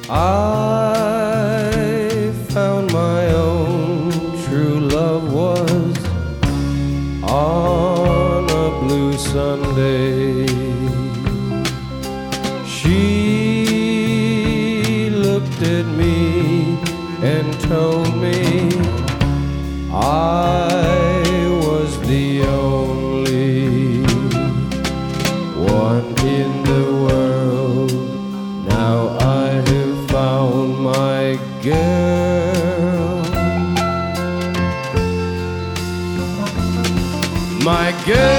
I found my own true love was on a blue Sunday. She looked at me and told me I was the only one in the world. Now I have found my girl. My girl.